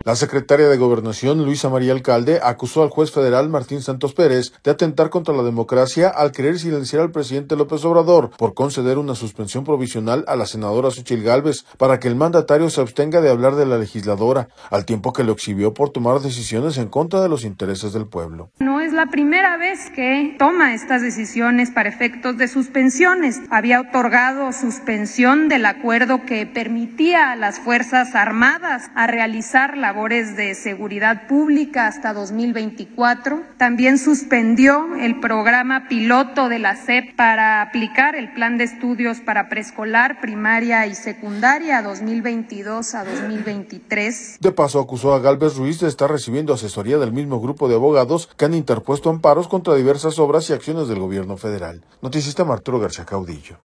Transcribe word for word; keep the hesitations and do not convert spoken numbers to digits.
La secretaria de Gobernación, Luisa María Alcalde, acusó al juez federal Martín Santos Pérez de atentar contra la democracia al querer silenciar al presidente López Obrador por conceder una suspensión provisional a la senadora Xóchitl Gálvez para que el mandatario se abstenga de hablar de la legisladora, al tiempo que lo exhibió por tomar decisiones en contra de los intereses del pueblo. No es la primera vez que toma estas decisiones para efectos de suspensiones. Había otorgado suspensión del acuerdo que permitía a las Fuerzas Armadas a realizar labores de seguridad pública hasta dos mil veinticuatro. También suspendió el programa piloto de la S E P para aplicar el plan de estudios para preescolar, primaria y secundaria dos mil veintidós a dos mil veintitrés. De paso, acusó a Gálvez Ruiz de estar recibiendo asesoría del mismo grupo de abogados que han interpuesto amparos contra diversas obras y acciones del gobierno federal. Noticista Arturo García Caudillo.